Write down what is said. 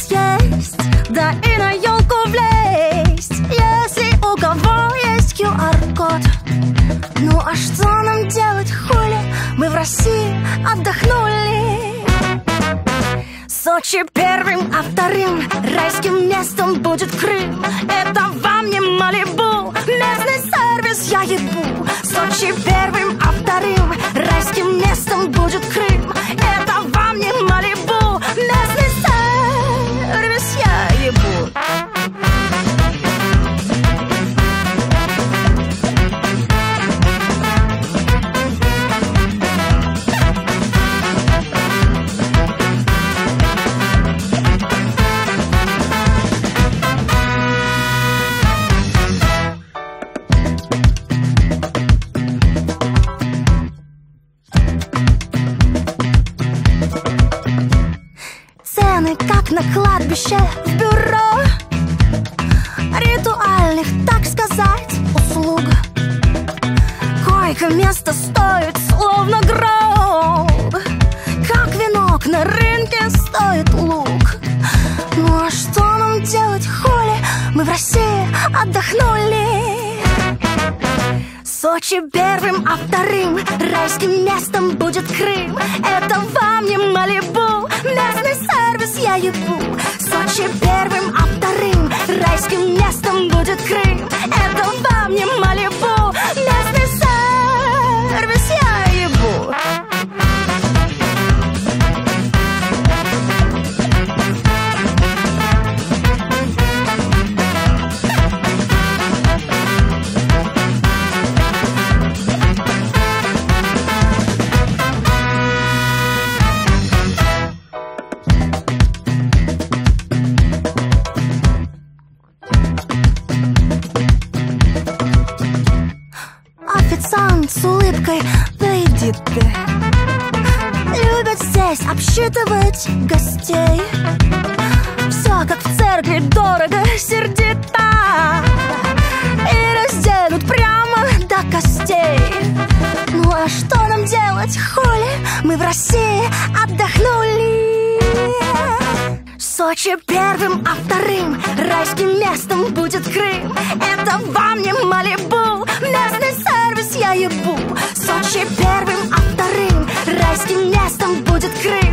сервис есть, да и на елку влезть, если у кого есть QR-код. Ну а что нам делать, хули? Мы в России отдохнули. Сочи первым, а вторым райским местом будет Крым. Это вам не Малибу, местный сервис я ебу. Сочи первым, а вторым райским местом будет Крым. Это вам не Малибу, местный сервис я ебу. Цены, как на кладбище в бюро ритуальных, так сказать, услуг. Койко-место стоит словно гроб, как венок на рынке стоит лук. Ну а что нам делать, хули? Мы в России отдохнули. Сочи первым, а вторым райским местом будет Крым. Это вам не Малибу, местный сервис я ебу. Сочи первым, а вторым райским местом будет Крым. Это вам не Малибу, местный сервис я ебу. Официант с улыбкой, да иди ты. Любят здесь обсчитывать гостей. Все как в церкви, дорого, сердито. И разденут прямо до костей. Ну а что нам делать, хули? Мы в России отдохнули. Сочи первым, а вторым райским местом будет Крым. Это вам не Малибу, местный сервис я ебу. Сочи первым, а вторым райским местом будет Крым.